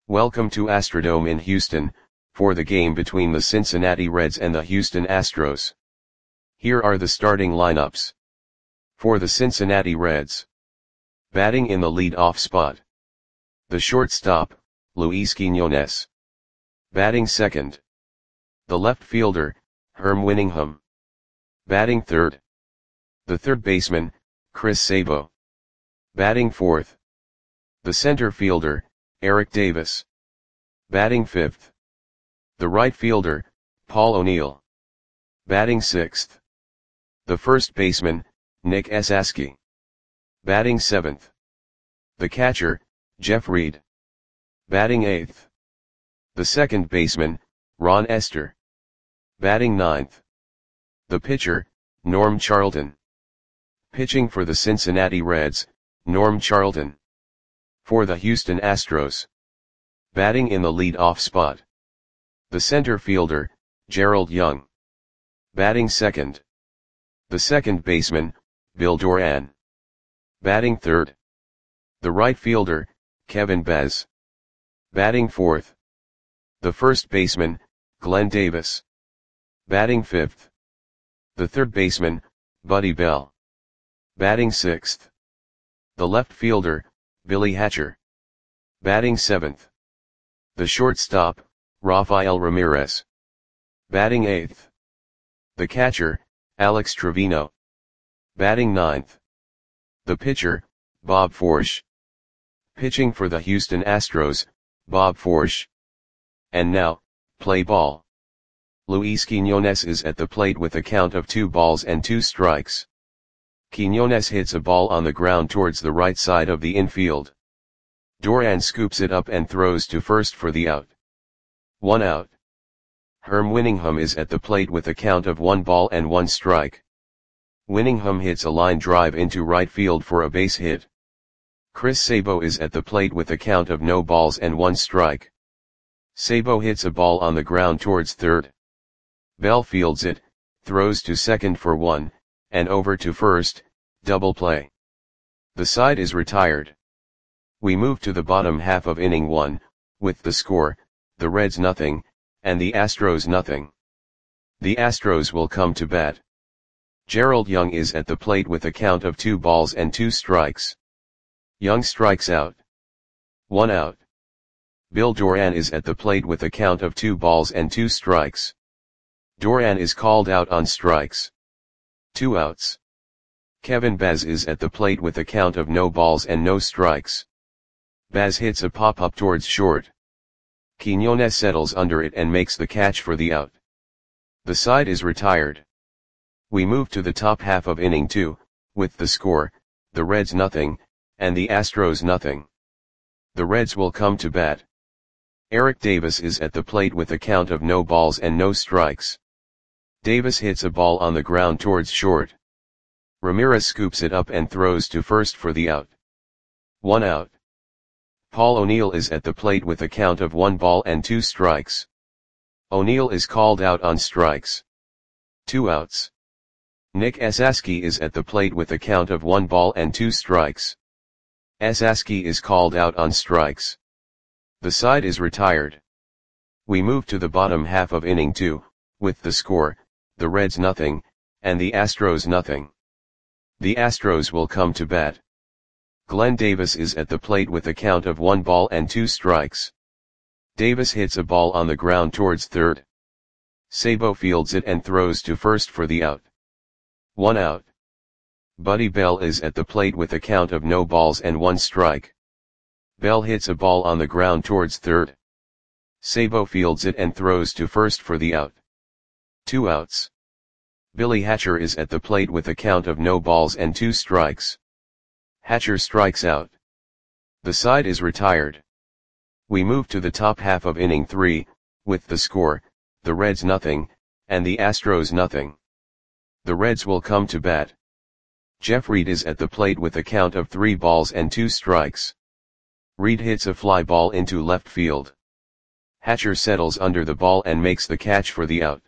Welcome to Astrodome in Houston, for the game between the Cincinnati Reds and the Houston Astros. Here are the starting lineups. For the Cincinnati Reds. Batting in the lead-off spot. The shortstop, Luis Quiñones. Batting second. The left fielder, Herm Winningham. Batting third. The third baseman, Chris Sabo. Batting fourth. The center fielder, Eric Davis. Batting fifth. The right fielder, Paul O'Neill. Batting sixth. The first baseman, Nick Esasky. Batting seventh. The catcher, Jeff Reed. Batting eighth. The second baseman, Ron Esther. Batting ninth. The pitcher, Norm Charlton. Pitching for the Cincinnati Reds, Norm Charlton. For the Houston Astros. Batting in the lead-off spot. The center fielder, Gerald Young. Batting second. The second baseman, Bill Doran. Batting third. The right fielder, Kevin Bez. Batting fourth. The first baseman, Glenn Davis. Batting fifth. The third baseman, Buddy Bell. Batting sixth. The left fielder, Billy Hatcher. Batting seventh. The shortstop, Rafael Ramirez. Batting eighth. The catcher, Alex Trevino. Batting ninth. The pitcher, Bob Forsch. Pitching for the Houston Astros, Bob Forsch. And now, play ball. Luis Quiñones is at the plate with a count of 2 balls and 2 strikes. Quiñones hits a ball on the ground towards the right side of the infield. Doran scoops it up and throws to first for the out. 1 out. Herm Winningham is at the plate with a count of 1 ball and 1 strike. Winningham hits a line drive into right field for a base hit. Chris Sabo is at the plate with a count of no balls and 1 strike. Sabo hits a ball on the ground towards third. Bell fields it, throws to second for 1, and over to first, double play. The side is retired. We move to the bottom half of inning 1, with the score, the Reds nothing, and the Astros nothing. The Astros will come to bat. Gerald Young is at the plate with a count of 2 balls and 2 strikes. Young strikes out. 1 out. Bill Doran is at the plate with a count of 2 balls and 2 strikes. Doran is called out on strikes. 2 outs. Kevin Bez is at the plate with a count of no balls and no strikes. Bez hits a pop-up towards short. Quiñones settles under it and makes the catch for the out. The side is retired. We move to the top half of inning 2, with the score, the Reds nothing, and the Astros nothing. The Reds will come to bat. Eric Davis is at the plate with a count of no balls and no strikes. Davis hits a ball on the ground towards short. Ramirez scoops it up and throws to first for the out. 1 out. Paul O'Neill is at the plate with a count of 1 ball and 2 strikes. O'Neill is called out on strikes. 2 outs. Nick Esasky is at the plate with a count of 1 ball and 2 strikes. Esasky is called out on strikes. The side is retired. We move to the bottom half of inning 2, with the score, the Reds nothing, and the Astros nothing. The Astros will come to bat. Glenn Davis is at the plate with a count of 1 ball and 2 strikes. Davis hits a ball on the ground towards third. Sabo fields it and throws to first for the out. 1 out. Buddy Bell is at the plate with a count of no balls and 1 strike. Bell hits a ball on the ground towards third. Sabo fields it and throws to first for the out. 2 outs. Billy Hatcher is at the plate with a count of no balls and 2 strikes. Hatcher strikes out. The side is retired. We move to the top half of inning 3, with the score, the Reds nothing, and the Astros nothing. The Reds will come to bat. Jeff Reed is at the plate with a count of 3 balls and 2 strikes. Reed hits a fly ball into left field. Hatcher settles under the ball and makes the catch for the out.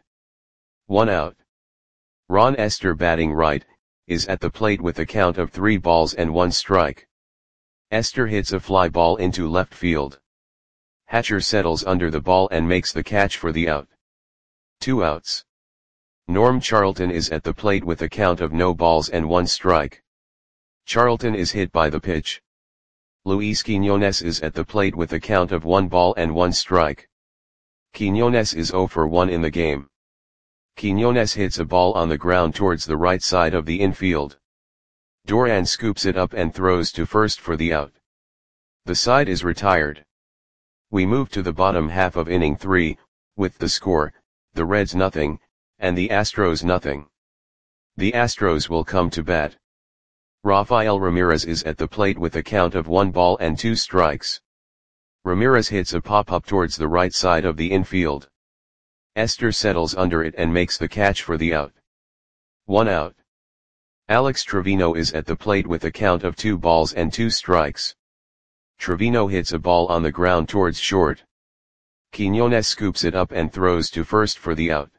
1 out. Ron Esther, batting right, is at the plate with a count of 3 balls and 1 strike. Esther hits a fly ball into left field. Hatcher settles under the ball and makes the catch for the out. 2 outs. Norm Charlton is at the plate with a count of no balls and 1 strike. Charlton is hit by the pitch. Luis Quiñones is at the plate with a count of 1 ball and 1 strike. Quiñones is 0 for 1 in the game. Quiñones hits a ball on the ground towards the right side of the infield. Duran scoops it up and throws to first for the out. The side is retired. We move to the bottom half of inning 3, with the score, the Reds nothing, and the Astros nothing. The Astros will come to bat. Rafael Ramirez is at the plate with a count of 1 ball and 2 strikes. Ramirez hits a pop-up towards the right side of the infield. Esther settles under it and makes the catch for the out. 1 out. Alex Trevino is at the plate with a count of 2 balls and 2 strikes. Trevino hits a ball on the ground towards short. Quiñones scoops it up and throws to first for the out.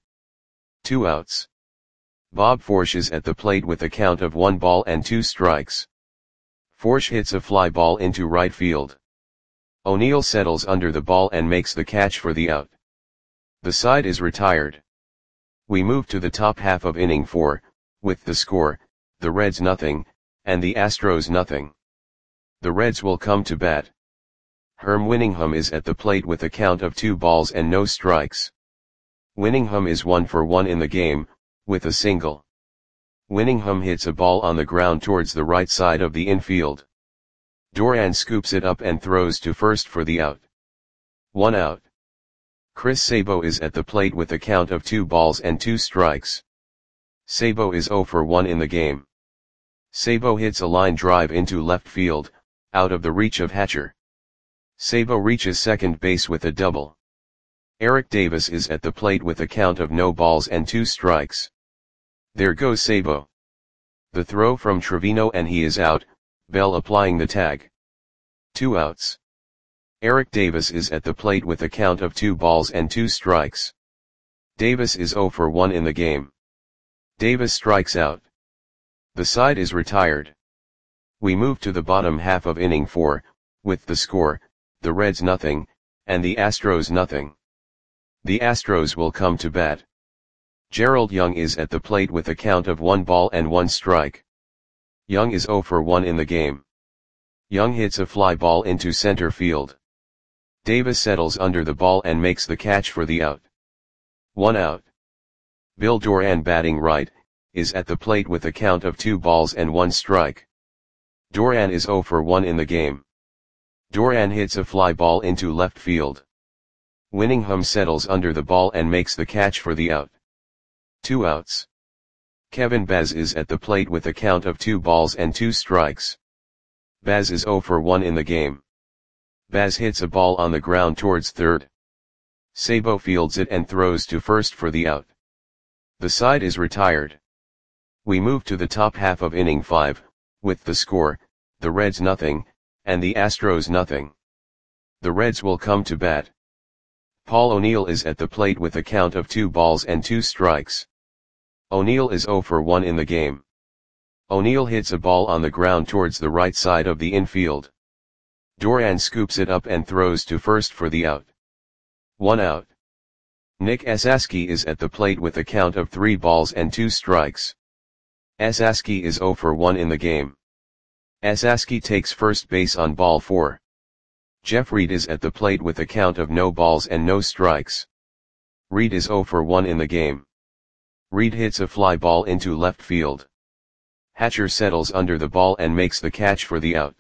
2 outs. Bob Forsch is at the plate with a count of 1 ball and 2 strikes. Forsch hits a fly ball into right field. O'Neill settles under the ball and makes the catch for the out. The side is retired. We move to the top half of inning 4, with the score, the Reds nothing, and the Astros nothing. The Reds will come to bat. Herm Winningham is at the plate with a count of 2 balls and no strikes. Winningham is 1 for 1 in the game, with a single. Winningham hits a ball on the ground towards the right side of the infield. Duran scoops it up and throws to first for the out. 1 out. Chris Sabo is at the plate with a count of 2 balls and 2 strikes. Sabo is 0 for 1 in the game. Sabo hits a line drive into left field, out of the reach of Hatcher. Sabo reaches second base with a double. Eric Davis is at the plate with a count of no balls and 2 strikes. There goes Sabo. The throw from Trevino and he is out, Bell applying the tag. 2 outs. Eric Davis is at the plate with a count of 2 balls and 2 strikes. Davis is 0 for 1 in the game. Davis strikes out. The side is retired. We move to the bottom half of inning 4, with the score, the Reds nothing, and the Astros nothing. The Astros will come to bat. Gerald Young is at the plate with a count of 1 ball and 1 strike. Young is 0 for 1 in the game. Young hits a fly ball into center field. Davis settles under the ball and makes the catch for the out. 1 out. Bill Duran batting right, is at the plate with a count of 2 balls and 1 strike. Duran is 0 for 1 in the game. Duran hits a fly ball into left field. Winningham settles under the ball and makes the catch for the out. 2 outs. Kevin Baz is at the plate with a count of 2 balls and 2 strikes. Baz is 0 for 1 in the game. Baz hits a ball on the ground towards third. Sabo fields it and throws to first for the out. The side is retired. We move to the top half of inning 5, with the score, the Reds nothing, and the Astros nothing. The Reds will come to bat. Paul O'Neill is at the plate with a count of 2 balls and 2 strikes. O'Neill is 0 for 1 in the game. O'Neill hits a ball on the ground towards the right side of the infield. Duran scoops it up and throws to first for the out. 1 out. Nick Esaski is at the plate with a count of 3 balls and 2 strikes. Esaski is 0 for 1 in the game. Esaski takes first base on ball 4. Jeff Reed is at the plate with a count of no balls and no strikes. Reed is 0 for 1 in the game. Reed hits a fly ball into left field. Hatcher settles under the ball and makes the catch for the out.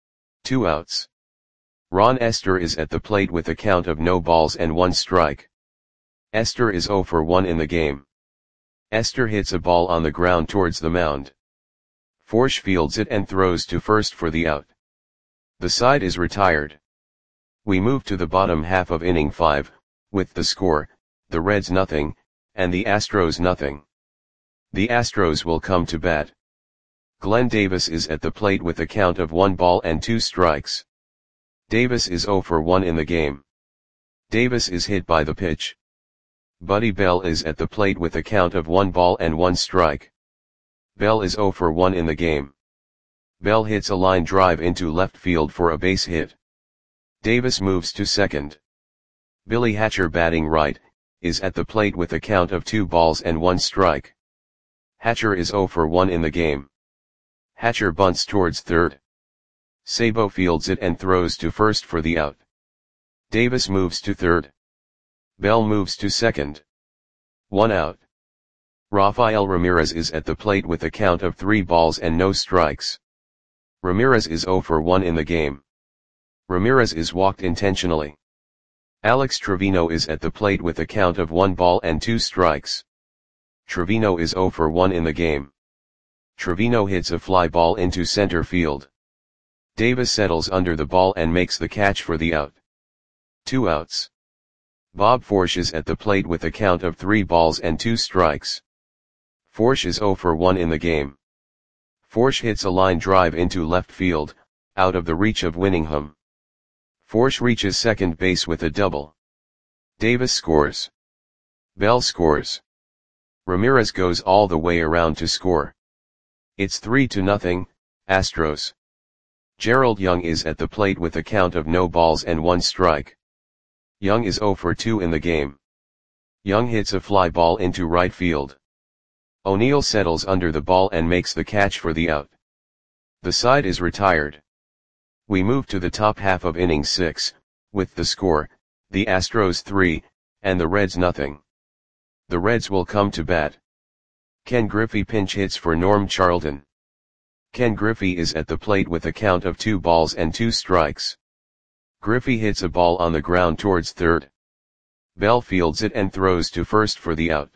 2 outs. Ron Esther is at the plate with a count of no balls and 1 strike. Esther is 0 for 1 in the game. Esther hits a ball on the ground towards the mound. Forsch fields it and throws to first for the out. The side is retired. We move to the bottom half of inning 5, with the score, the Reds nothing, and the Astros nothing. The Astros will come to bat. Glenn Davis is at the plate with a count of 1 ball and 2 strikes. Davis is 0 for 1 in the game. Davis is hit by the pitch. Buddy Bell is at the plate with a count of 1 ball and 1 strike. Bell is 0 for 1 in the game. Bell hits a line drive into left field for a base hit. Davis moves to second. Billy Hatcher, batting right, is at the plate with a count of 2 balls and 1 strike. Hatcher is 0 for 1 in the game. Hatcher bunts towards third. Sabo fields it and throws to first for the out. Davis moves to third. Bell moves to second. 1 out. Rafael Ramirez is at the plate with a count of 3 balls and no strikes. Ramirez is 0 for 1 in the game. Ramirez is walked intentionally. Alex Trevino is at the plate with a count of 1 ball and 2 strikes. Trevino is 0 for 1 in the game. Trevino hits a fly ball into center field. Davis settles under the ball and makes the catch for the out. 2 outs. Bob Forsch is at the plate with a count of 3 balls and 2 strikes. Forsch is 0 for 1 in the game. Forsch hits a line drive into left field, out of the reach of Winningham. Forsch reaches second base with a double. Davis scores. Bell scores. Ramirez goes all the way around to score. It's 3-0, Astros. Gerald Young is at the plate with a count of no balls and 1 strike. Young is 0 for 2 in the game. Young hits a fly ball into right field. O'Neill settles under the ball and makes the catch for the out. The side is retired. We move to the top half of inning 6, with the score, the Astros 3, and the Reds nothing. The Reds will come to bat. Ken Griffey pinch hits for Norm Charlton. Ken Griffey is at the plate with a count of 2 balls and 2 strikes. Griffey hits a ball on the ground towards third. Bell fields it and throws to first for the out.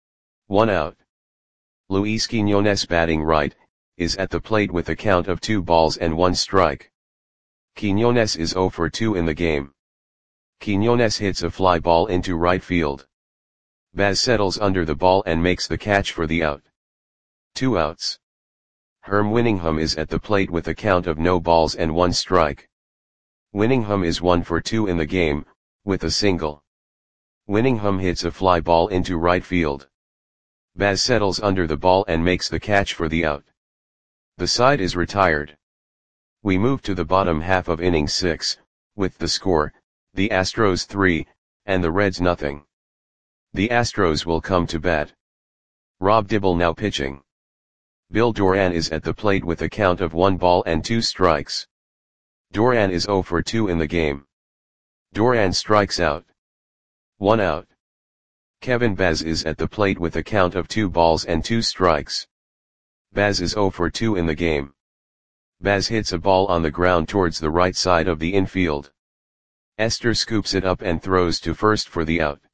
1 out. Luis Quiñones, batting right, is at the plate with a count of 2 balls and 1 strike. Quiñones is 0 for 2 in the game. Quiñones hits a fly ball into right field. Baz settles under the ball and makes the catch for the out. 2 outs. Herm Winningham is at the plate with a count of no balls and 1 strike. Winningham is 1 for 2 in the game, with a single. Winningham hits a fly ball into right field. Baz settles under the ball and makes the catch for the out. The side is retired. We move to the bottom half of inning 6, with the score, the Astros 3, and the Reds nothing. The Astros will come to bat. Rob Dibble now pitching. Bill Doran is at the plate with a count of 1 ball and 2 strikes. Doran is 0 for 2 in the game. Doran strikes out. 1 out. Kevin Baz is at the plate with a count of 2 balls and 2 strikes. Baz is 0 for 2 in the game. Baz hits a ball on the ground towards the right side of the infield. Esther scoops it up and throws to first for the out.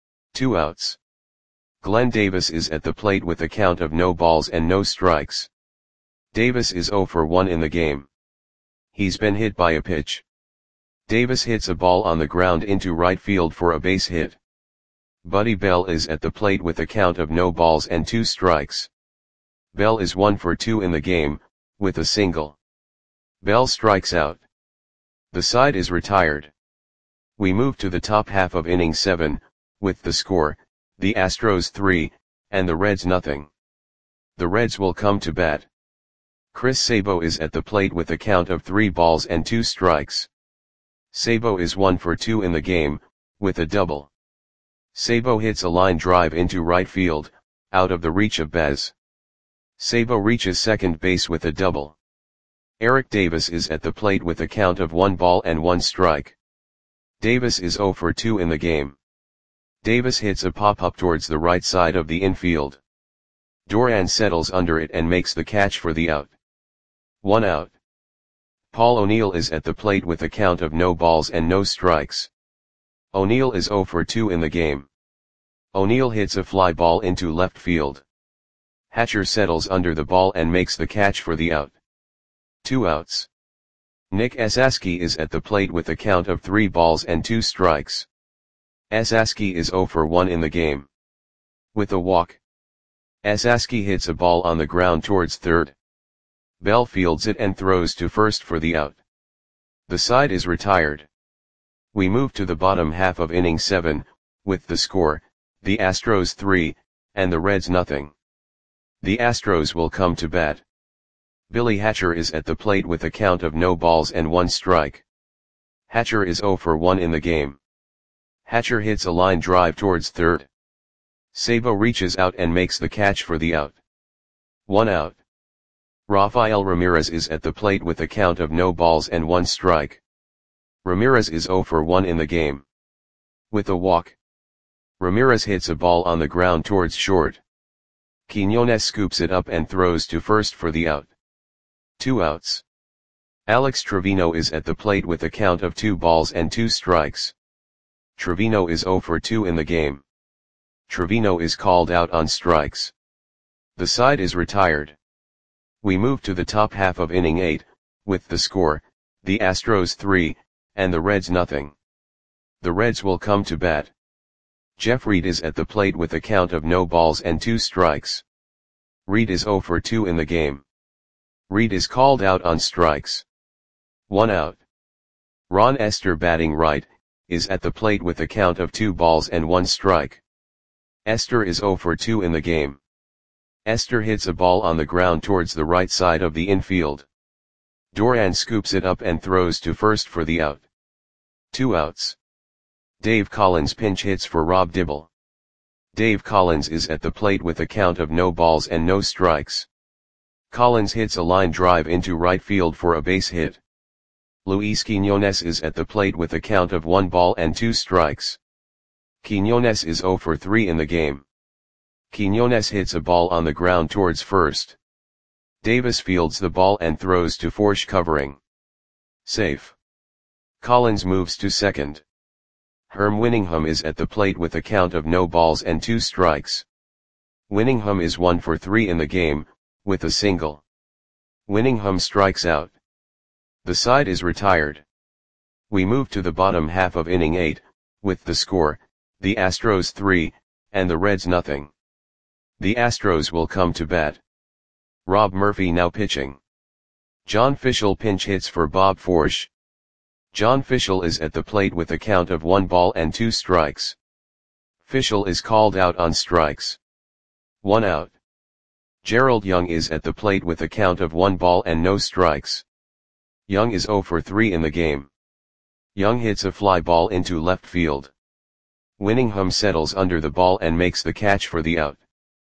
2 outs. Glenn Davis is at the plate with a count of no balls and no strikes. Davis is 0 for 1 in the game. He's been hit by a pitch. Davis hits a ball on the ground into right field for a base hit. Buddy Bell is at the plate with a count of no balls and 2 strikes. Bell is 1 for 2 in the game, with a single. Bell strikes out. The side is retired. We move to the top half of inning 7, with the score, the Astros 3, and the Reds nothing. The Reds will come to bat. Chris Sabo is at the plate with a count of 3 balls and 2 strikes. Sabo is 1 for 2 in the game, with a double. Sabo hits a line drive into right field, out of the reach of Baz. Sabo reaches second base with a double. Eric Davis is at the plate with a count of 1 ball and 1 strike. Davis is 0 for 2 in the game. Davis hits a pop-up towards the right side of the infield. Doran settles under it and makes the catch for the out. 1 out. Paul O'Neill is at the plate with a count of no balls and no strikes. O'Neill is 0 for 2 in the game. O'Neill hits a fly ball into left field. Hatcher settles under the ball and makes the catch for the out. 2 outs. Nick Esaski is at the plate with a count of 3 balls and 2 strikes. Esaski is 0 for 1 in the game. With a walk. Esaski hits a ball on the ground towards third. Bell fields it and throws to first for the out. The side is retired. We move to the bottom half of inning 7, with the score, the Astros 3, and the Reds nothing. The Astros will come to bat. Billy Hatcher is at the plate with a count of no balls and 1 strike. Hatcher is 0 for 1 in the game. Hatcher hits a line drive towards third. Sabo reaches out and makes the catch for the out. 1 out. Rafael Ramirez is at the plate with a count of no balls and 1 strike. Ramirez is 0 for 1 in the game. With a walk, Ramirez hits a ball on the ground towards short. Quiñones scoops it up and throws to first for the out. 2 outs. Alex Trevino is at the plate with a count of 2 balls and 2 strikes. Trevino is 0 for 2 in the game. Trevino is called out on strikes. The side is retired. We move to the top half of inning 8, with the score, the Astros 3, and the Reds nothing. The Reds will come to bat. Jeff Reed is at the plate with a count of no balls and 2 strikes. Reed is 0 for 2 in the game. Reed is called out on strikes. 1 out. Ron Esther, batting right, is at the plate with a count of 2 balls and 1 strike. Esther is 0 for 2 in the game. Esther hits a ball on the ground towards the right side of the infield. Doran scoops it up and throws to first for the out. 2 outs. Dave Collins pinch hits for Rob Dibble. Dave Collins is at the plate with a count of no balls and no strikes. Collins hits a line drive into right field for a base hit. Luis Quiñones is at the plate with a count of 1 ball and 2 strikes. Quiñones is 0 for 3 in the game. Quiñones hits a ball on the ground towards first. Davis fields the ball and throws to Forsh, covering. Safe. Collins moves to second. Herm Winningham is at the plate with a count of no balls and 2 strikes. Winningham is 1 for 3 in the game, with a single. Winningham strikes out. The side is retired. We move to the bottom half of inning 8, with the score, the Astros 3, and the Reds nothing. The Astros will come to bat. Rob Murphy now pitching. John Fishel pinch hits for Bob Forsh. John Fishel is at the plate with a count of 1 ball and 2 strikes. Fishel is called out on strikes. 1 out. Gerald Young is at the plate with a count of 1 ball and no strikes. Young is 0 for 3 in the game. Young hits a fly ball into left field. Winningham settles under the ball and makes the catch for the out.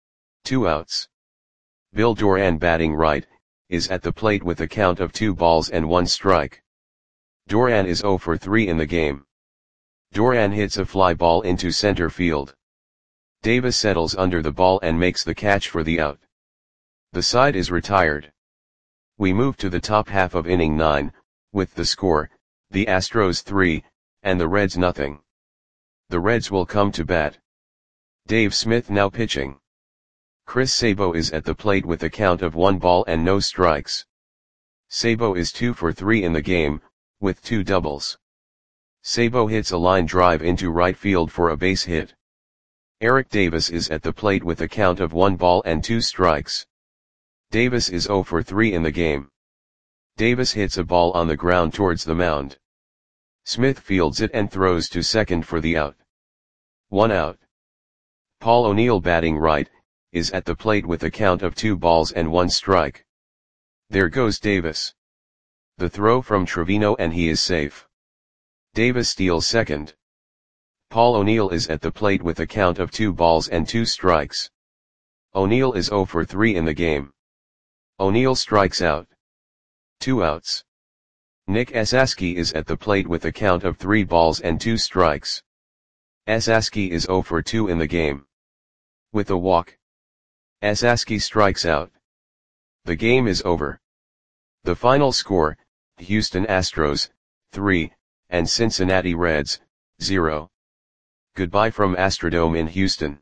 2 outs. Bill Doran, batting right, is at the plate with a count of 2 balls and 1 strike. Doran is 0 for 3 in the game. Doran hits a fly ball into center field. Davis settles under the ball and makes the catch for the out. The side is retired. We move to the top half of inning 9, with the score, the Astros 3, and the Reds nothing. The Reds will come to bat. Dave Smith now pitching. Chris Sabo is at the plate with a count of 1 ball and no strikes. Sabo is 2 for 3 in the game, with 2 doubles. Sabo hits a line drive into right field for a base hit. Eric Davis is at the plate with a count of 1 ball and 2 strikes. Davis is 0 for 3 in the game. Davis hits a ball on the ground towards the mound. Smith fields it and throws to second for the out. 1 out. Paul O'Neill, batting right, is at the plate with a count of 2 balls and 1 strike. There goes Davis. The throw from Trevino and he is safe. Davis steals second. Paul O'Neill is at the plate with a count of 2 balls and 2 strikes. O'Neill is 0 for 3 in the game. O'Neill strikes out. 2 outs. Nick Esaski is at the plate with a count of 3 balls and 2 strikes. Esaski is 0 for 2 in the game. With a walk, Esaski strikes out. The game is over. The final score, Houston Astros, 3, and Cincinnati Reds, 0. Goodbye from Astrodome in Houston.